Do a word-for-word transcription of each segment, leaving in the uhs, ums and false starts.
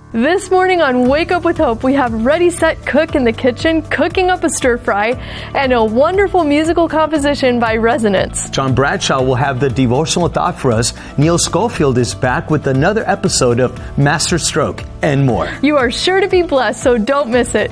This morning on Wake Up With Hope, we have Ready, Set, Cook in the kitchen, cooking up a stir fry, and a wonderful musical composition by Resonance. John Bradshaw will have the devotional thought for us. Neil Schofield is back with another episode of Master Stroke and more. You are sure to be blessed, so don't miss it.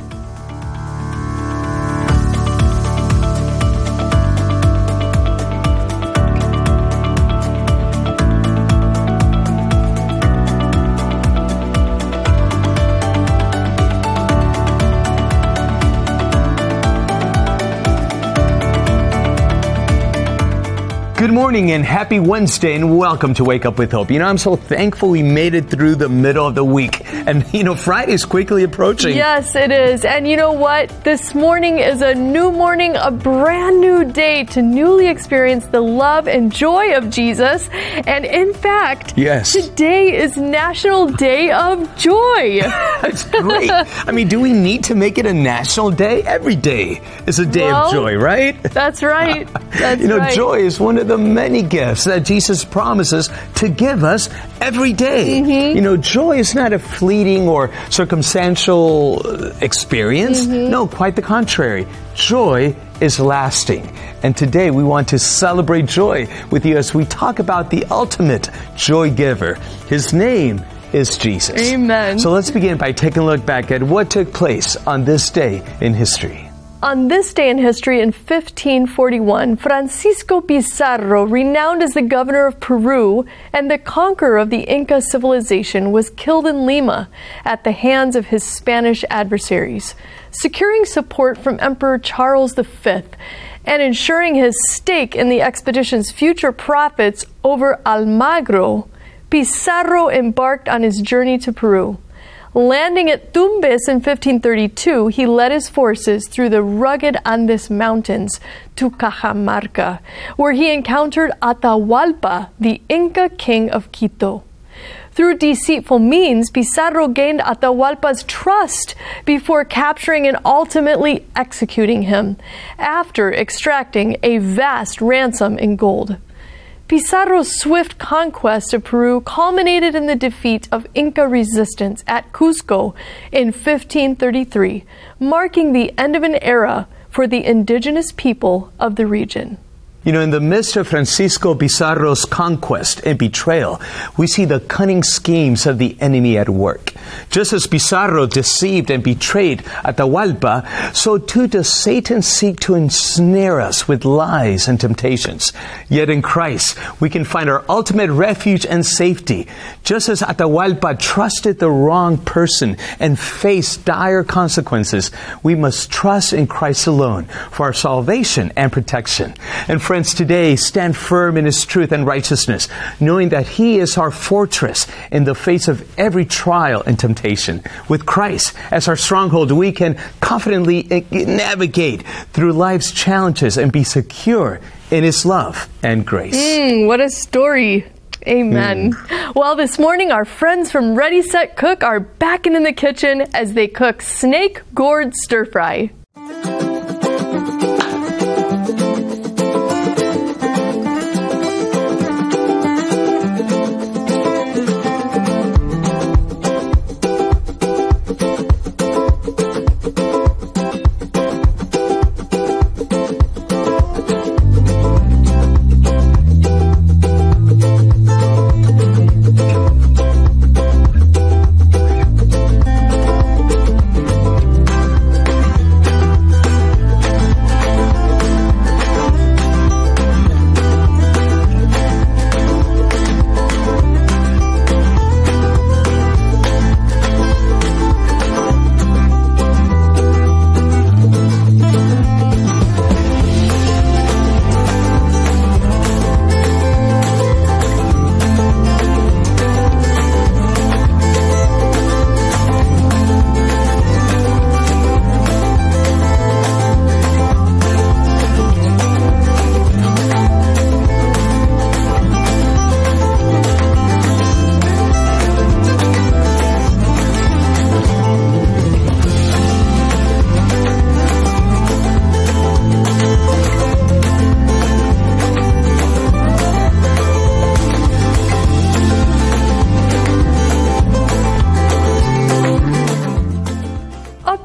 Good morning and happy Wednesday and welcome to Wake Up With Hope. You know, I'm so thankful we made it through the middle of the week. And, you know, Friday's quickly approaching. Yes, it is. And you know what? This morning is a new morning, a brand new day to newly experience the love and joy of Jesus. And in fact, yes, today is National Day of Joy. That's great. I mean, do we need to make it a national day? Every day is a day well, of joy, right? That's right. That's you know, right. Joy is one of the many gifts that Jesus promises to give us every day. Mm-hmm. You know, joy is not a fleeting or circumstantial experience. Mm-hmm. No, quite the contrary. Joy is lasting. And today we want to celebrate joy with you as we talk about the ultimate joy giver. His name is Jesus. Amen. So let's begin by taking a look back at what took place on this day in history. On this day in history in fifteen forty-one, Francisco Pizarro, renowned as the governor of Peru and the conqueror of the Inca civilization, was killed in Lima at the hands of his Spanish adversaries. Securing support from Emperor Charles the Fifth and ensuring his stake in the expedition's future profits over Almagro, Pizarro embarked on his journey to Peru. Landing at Tumbes in fifteen thirty-two, he led his forces through the rugged Andes Mountains to Cajamarca, where he encountered Atahualpa, the Inca king of Quito. Through deceitful means, Pizarro gained Atahualpa's trust before capturing and ultimately executing him, after extracting a vast ransom in gold. Pizarro's swift conquest of Peru culminated in the defeat of Inca resistance at Cusco in fifteen thirty-three, marking the end of an era for the indigenous people of the region. You know, in the midst of Francisco Pizarro's conquest and betrayal, we see the cunning schemes of the enemy at work. Just as Pizarro deceived and betrayed Atahualpa, so too does Satan seek to ensnare us with lies and temptations. Yet in Christ, we can find our ultimate refuge and safety. Just as Atahualpa trusted the wrong person and faced dire consequences, we must trust in Christ alone for our salvation and protection. And friends, today stand firm in His truth and righteousness, knowing that He is our fortress in the face of every trial and temptation. With Christ as our stronghold, we can confidently navigate through life's challenges and be secure in His love and grace. Mm, what a story. Amen. Mm. Well, this morning, our friends from Ready, Set, Cook are back in the kitchen as they cook snake gourd stir fry.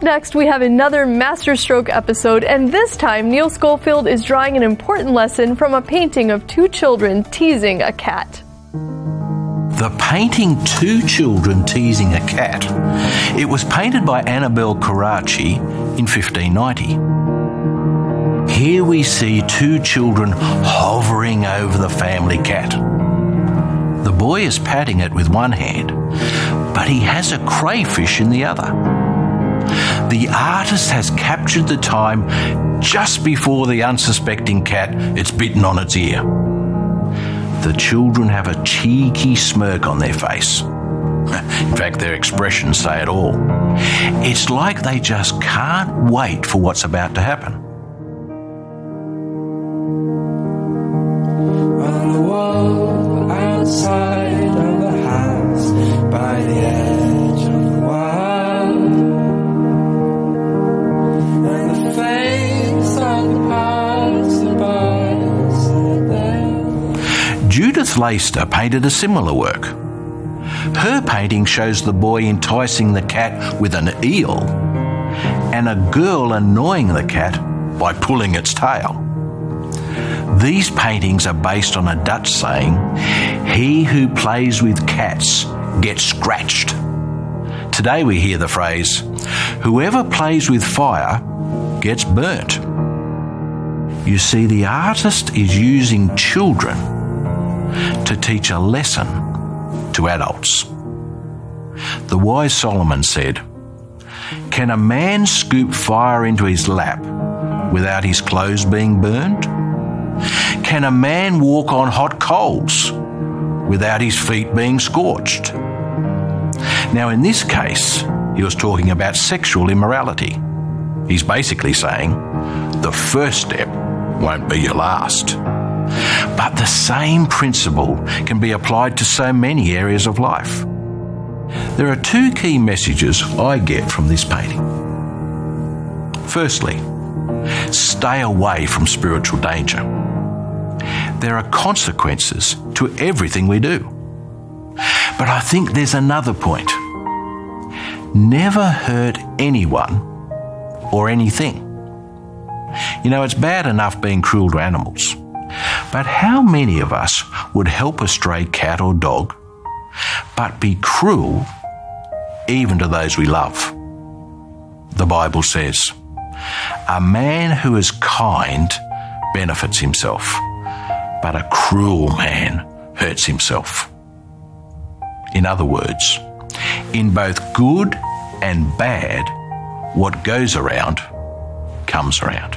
next, we have another Masterstroke episode, and this time Neil Schofield is drawing an important lesson from a painting of two children teasing a cat. The painting Two Children Teasing a Cat. It was painted by Annabel Carracci in fifteen ninety. Here we see two children hovering over the family cat. The boy is patting it with one hand, but he has a crayfish in the other. The artist has captured the time just before the unsuspecting cat is bitten on its ear. The children have a cheeky smirk on their face. In fact, their expressions say it all. It's like they just can't wait for what's about to happen. On the wall outside of the house, by the edge of the wild, and the face of the passersby there. Judith Leyster painted a similar work. Her painting shows the boy enticing the cat with an eel and a girl annoying the cat by pulling its tail. These paintings are based on a Dutch saying, "He who plays with cats gets scratched." Today we hear the phrase, "Whoever plays with fire gets burnt." You see, the artist is using children to teach a lesson to adults. The wise Solomon said, "Can a man scoop fire into his lap without his clothes being burned? Can a man walk on hot coals without his feet being scorched?" Now, in this case, he was talking about sexual immorality. He's basically saying, the first step won't be your last. But the same principle can be applied to so many areas of life. There are two key messages I get from this painting. Firstly, stay away from spiritual danger. There are consequences to everything we do. But I think there's another point. Never hurt anyone or anything. You know, it's bad enough being cruel to animals. But how many of us would help a stray cat or dog, but be cruel even to those we love? The Bible says, "A man who is kind benefits himself, but a cruel man hurts himself." In other words, in both good and bad, what goes around comes around.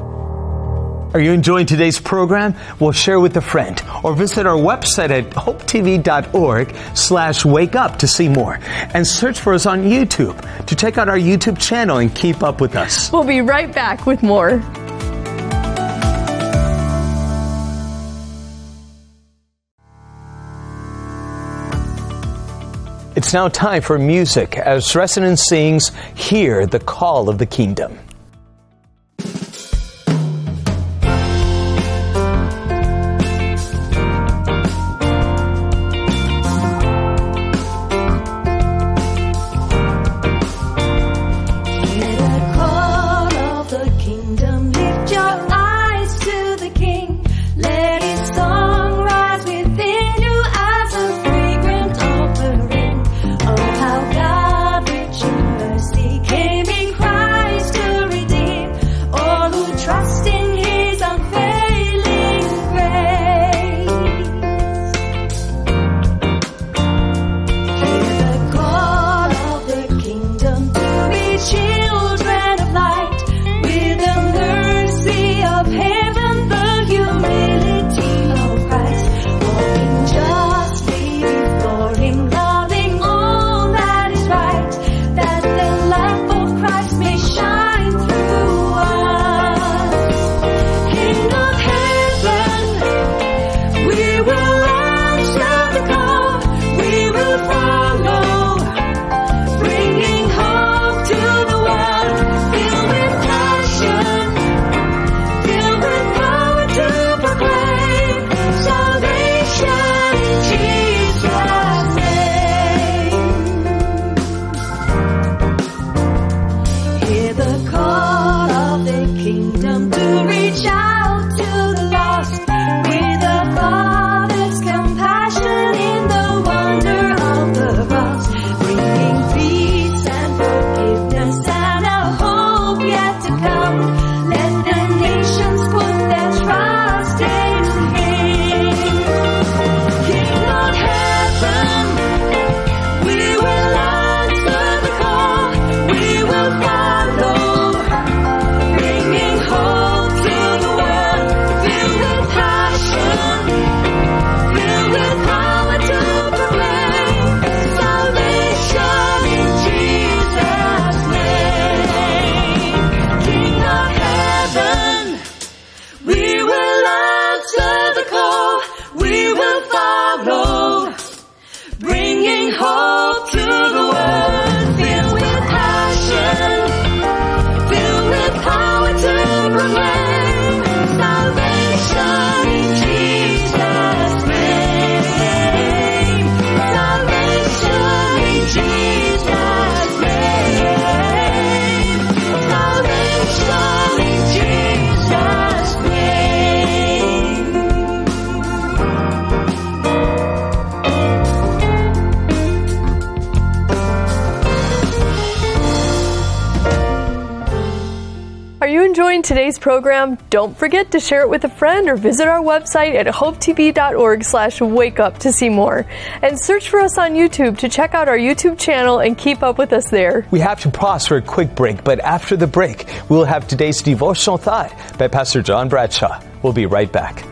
Are you enjoying today's program? Well, share with a friend or visit our website at hopetv.org slash wake up to see more. And search for us on YouTube to check out our YouTube channel and keep up with us. We'll be right back with more. It's now time for music as Resonance sings Hear the Call of the Kingdom. Came in Christ to enjoying today's program, don't forget to share it with a friend or visit our website at hopetv.org slash wake up to see more. And search for us on YouTube to check out our YouTube channel and keep up with us there. We have to pause for a quick break, but after the break, we'll have today's devotional thought by Pastor John Bradshaw. We'll be right back.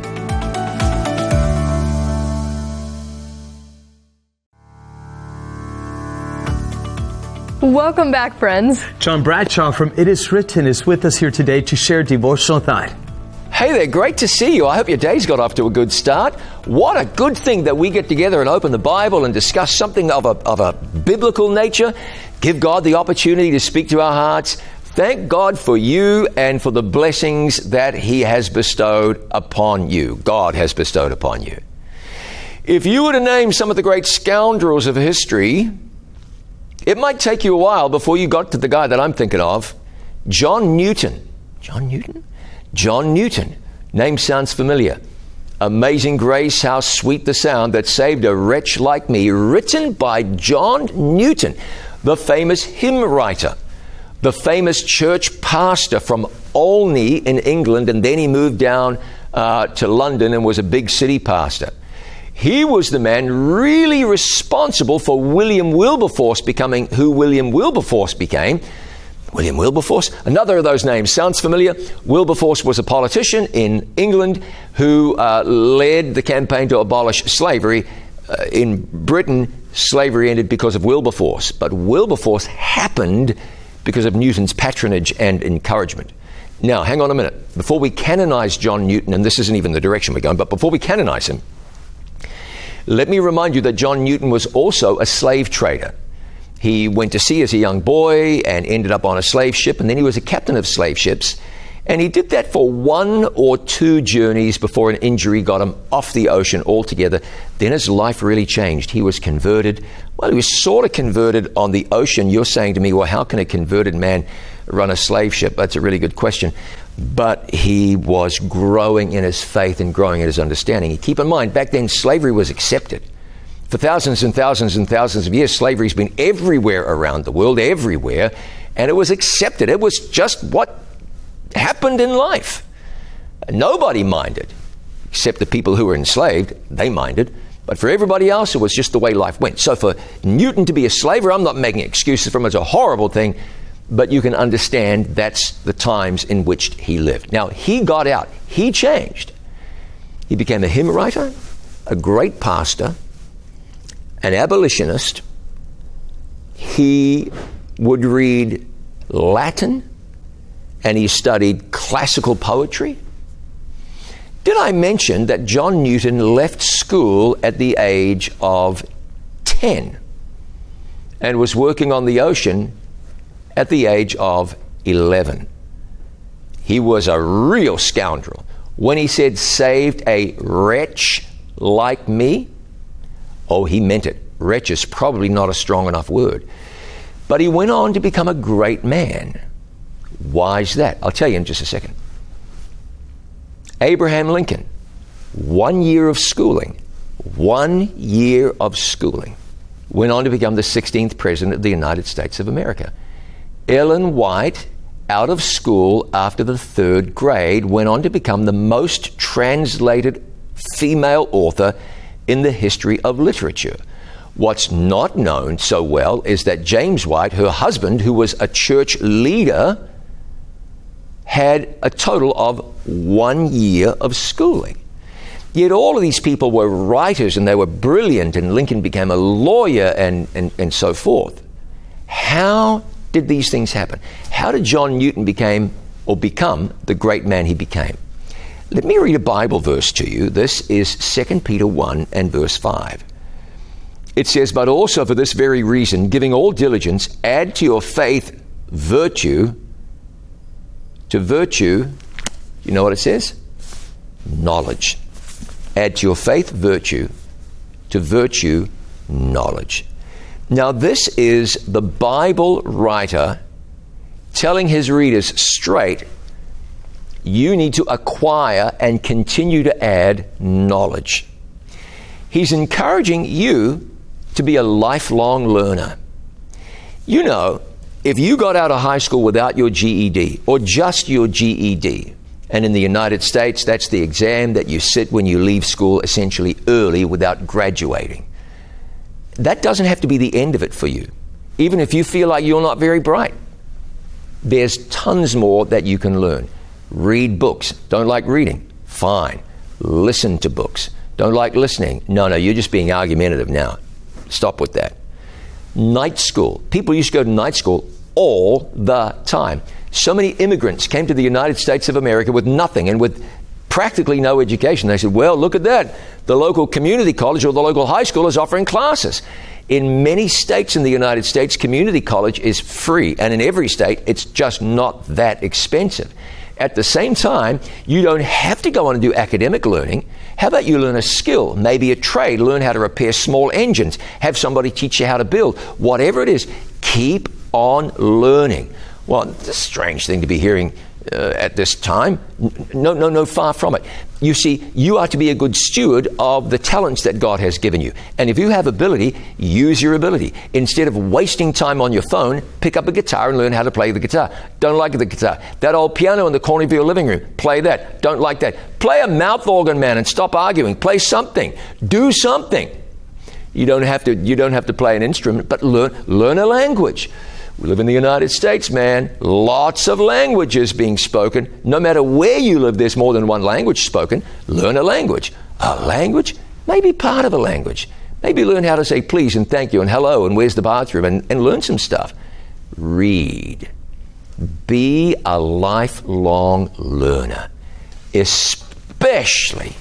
Welcome back, friends. John Bradshaw from It Is Written is with us here today to share devotional thought. Hey there, great to see you. I hope your day's got off to a good start. What a good thing that we get together and open the Bible and discuss something of a, of a biblical nature. Give God the opportunity to speak to our hearts. Thank God for you and for the blessings that He has bestowed upon you. God has bestowed upon you. If you were to name some of the great scoundrels of history, it might take you a while before you got to the guy that I'm thinking of, John Newton. John Newton? John Newton. Name sounds familiar. Amazing Grace, how sweet the sound that saved a wretch like me. Written by John Newton, the famous hymn writer, the famous church pastor from Olney in England, and then he moved down uh, to London and was a big city pastor. He was the man really responsible for William Wilberforce becoming who William Wilberforce became. William Wilberforce, another of those names sounds familiar. Wilberforce was a politician in England who uh, led the campaign to abolish slavery. Uh, in Britain, slavery ended because of Wilberforce, but Wilberforce happened because of Newton's patronage and encouragement. Now, hang on a minute. Before we canonize John Newton, and this isn't even the direction we're going, but before we canonize him, let me remind you that John Newton was also a slave trader. He went to sea as a young boy and ended up on a slave ship, and then he was a captain of slave ships. And he did that for one or two journeys before an injury got him off the ocean altogether. Then his life really changed. He was converted. Well, he was sort of converted on the ocean. You're saying to me, well, how can a converted man run a slave ship? That's a really good question. But he was growing in his faith and growing in his understanding. Keep in mind, back then, slavery was accepted. For thousands and thousands and thousands of years, slavery's been everywhere around the world, everywhere, and it was accepted. It was just what happened in life. Nobody minded, except the people who were enslaved. They minded. But for everybody else, it was just the way life went. So for Newton to be a slaver, I'm not making excuses for him. It's a horrible thing. But you can understand that's the times in which he lived. Now, he got out. He changed. He became a hymn writer, a great pastor, an abolitionist. He would read Latin, and he studied classical poetry. Did I mention that John Newton left school at the age of ten and was working on the ocean at the age of eleven? He was a real scoundrel. When he said, saved a wretch like me, oh, he meant it. Wretch is probably not a strong enough word. But he went on to become a great man. Why is that? I'll tell you in just a second. Abraham Lincoln, one year of schooling, one year of schooling, went on to become the sixteenth president of the United States of America. Ellen White, out of school after the third grade, went on to become the most translated female author in the history of literature. What's not known so well is that James White, her husband, who was a church leader, had a total of one year of schooling. Yet all of these people were writers and they were brilliant, and Lincoln became a lawyer and, and, and so forth. How did these things happen? How did John Newton became or become the great man he became? Let me read a Bible verse to you. This is Second Peter one and verse five. It says, but also for this very reason, giving all diligence, add to your faith virtue. To virtue, you know what it says? Knowledge. Add to your faith virtue. To virtue, knowledge. Now this is the Bible writer telling his readers straight, you need to acquire and continue to add knowledge. He's encouraging you to be a lifelong learner. You know, If you got out of high school without your G E D, or just your G E D, and in the United States, that's the exam that you sit when you leave school essentially early without graduating. That doesn't have to be the end of it for you, even if you feel like you're not very bright. There's tons more that you can learn. Read books. Don't like reading? Fine. Listen to books. Don't like listening? No, no, you're just being argumentative now. Stop with that. Night school. People used to go to night school all the time. So many immigrants came to the United States of America with nothing and with practically no education. They said, well, look at that. The local community college or the local high school is offering classes. In many states in the United States, community college is free. And in every state, it's just not that expensive. At the same time, you don't have to go on and do academic learning. How about you learn a skill, maybe a trade, learn how to repair small engines, have somebody teach you how to build. Whatever it is, keep on learning. Well, it's a strange thing to be hearing uh, at this time. No, no, no, far from it. You see, you are to be a good steward of the talents that God has given you. And if you have ability, use your ability. Instead of wasting time on your phone, pick up a guitar and learn how to play the guitar. Don't like the guitar. That old piano in the corner of your living room, play that. Don't like that. Play a mouth organ, man, and stop arguing. Play something. Do something. You don't have to, you don't have to play an instrument, but learn, learn a language. We live in the United States, man. Lots of languages being spoken. No matter where you live, there's more than one language spoken. Learn a language. A language? Maybe part of a language. Maybe learn how to say please and thank you and hello and where's the bathroom and, and learn some stuff. Read. Be a lifelong learner, especially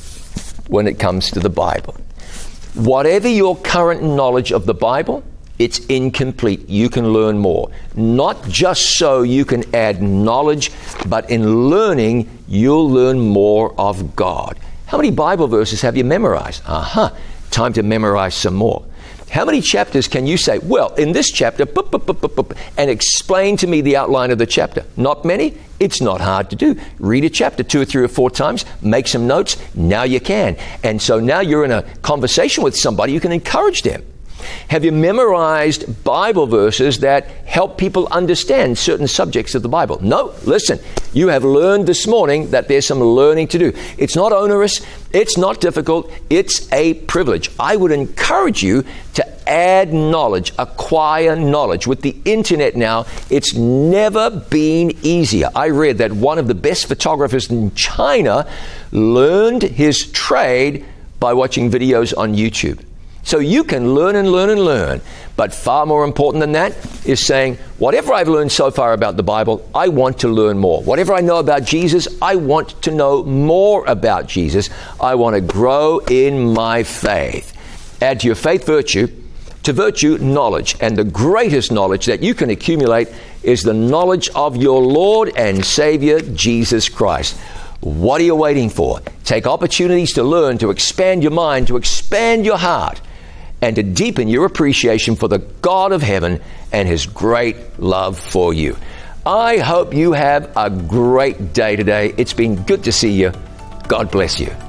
when it comes to the Bible. Whatever your current knowledge of the Bible, it's incomplete. You can learn more. Not just so you can add knowledge, but in learning, you'll learn more of God. How many Bible verses have you memorized? Aha, time to memorize some more. How many chapters can you say, well, in this chapter, boop, boop, boop, boop, boop, and explain to me the outline of the chapter? Not many? It's not hard to do. Read a chapter two or three or four times, make some notes, now you can. And so now you're in a conversation with somebody, you can encourage them. Have you memorized Bible verses that help people understand certain subjects of the Bible? No. Listen, you have learned this morning that there's some learning to do. It's not onerous. It's not difficult. It's a privilege. I would encourage you to add knowledge, acquire knowledge. With the internet now, it's never been easier. I read that one of the best photographers in China learned his trade by watching videos on YouTube. So you can learn and learn and learn. But far more important than that is saying, whatever I've learned so far about the Bible, I want to learn more. Whatever I know about Jesus, I want to know more about Jesus. I want to grow in my faith. Add to your faith virtue, to virtue knowledge. And the greatest knowledge that you can accumulate is the knowledge of your Lord and Savior, Jesus Christ. What are you waiting for? Take opportunities to learn, to expand your mind, to expand your heart, and to deepen your appreciation for the God of heaven and His great love for you. I hope you have a great day today. It's been good to see you. God bless you.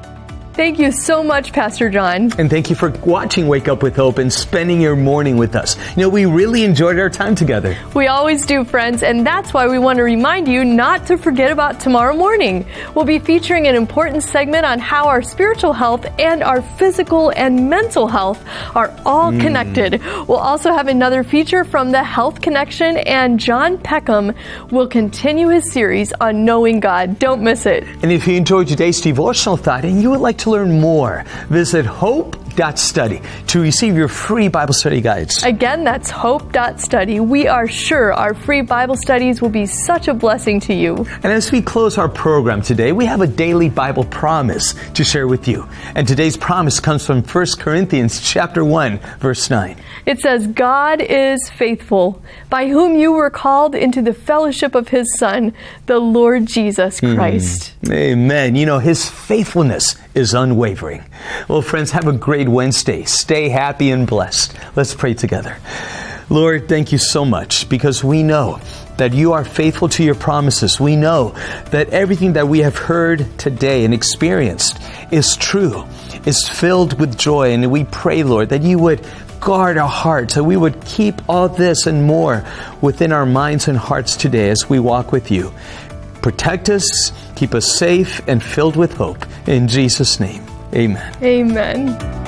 Thank you so much, Pastor John. And thank you for watching Wake Up with Hope and spending your morning with us. You know, we really enjoyed our time together. We always do, friends, and that's why we want to remind you not to forget about tomorrow morning. We'll be featuring an important segment on how our spiritual health and our physical and mental health are all mm. connected. We'll also have another feature from the Health Connection, and John Peckham will continue his series on knowing God. Don't miss it. And if you enjoyed today's devotional thought and you would like to learn more, visit hope dot study to receive your free Bible study guides. Again, that's hope dot study. We are sure our free Bible studies will be such a blessing to you. And as we close our program today, we have a daily Bible promise to share with you. And today's promise comes from First Corinthians chapter one, verse nine. It says, God is faithful, by whom you were called into the fellowship of His Son, the Lord Jesus Christ. Mm. Amen. You know, His faithfulness is unwavering. Well, friends, have a great Wednesday. Stay happy and blessed. Let's pray together. Lord, thank you so much, because we know that you are faithful to your promises. We know that everything that we have heard today and experienced is true, is filled with joy. And we pray, Lord, that you would guard our hearts, that we would keep all this and more within our minds and hearts today as we walk with you. Protect us, keep us safe and filled with hope. In Jesus' name, amen. Amen.